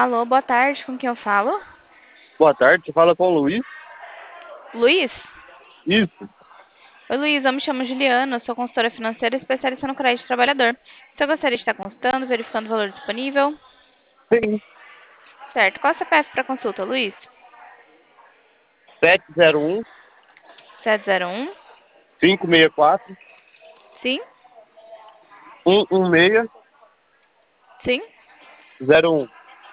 Alô, boa tarde, com quem eu falo? Boa tarde, você fala com o Luiz? Luiz? Isso, Oi, Luiz, eu me chamo Juliana, sou consultora financeira especialista no crédito trabalhador. Você gostaria de estar consultando, verificando o valor disponível? sim. Certo, qual é o CPF para consulta, Luiz? 701 701? 564 Sim? 116 Sim? 01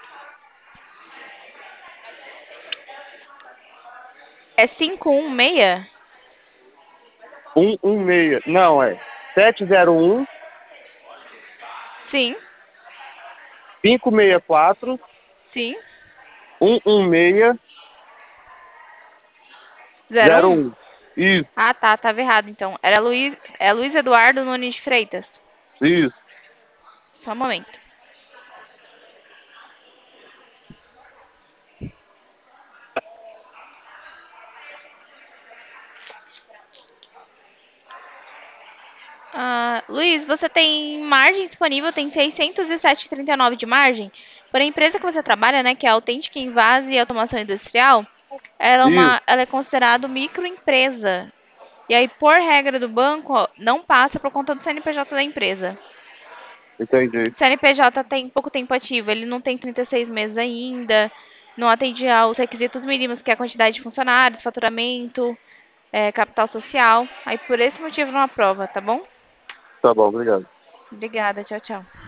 É 516? 116. Não, é 701 Sim? 564 Sim? 116 01? 01. Isso, Ah, tá, tava errado então. Era Luiz Eduardo Nunes de Freitas. isso. Só um momento. Luiz, você tem margem disponível, tem 607,39 de margem. Porém, a empresa que você trabalha, né, que é a Autêntica Invase e Automação Industrial, Isso, ela é considerada microempresa. E aí, por regra do banco, ó, não passa por conta do CNPJ da empresa. entendi. O CNPJ tem pouco tempo ativo, ele não tem 36 meses ainda, não atende aos requisitos mínimos, que é a quantidade de funcionários, faturamento, capital social. Aí, por esse motivo, não aprova, tá bom? Tá bom, obrigado. Obrigada, tchau, tchau.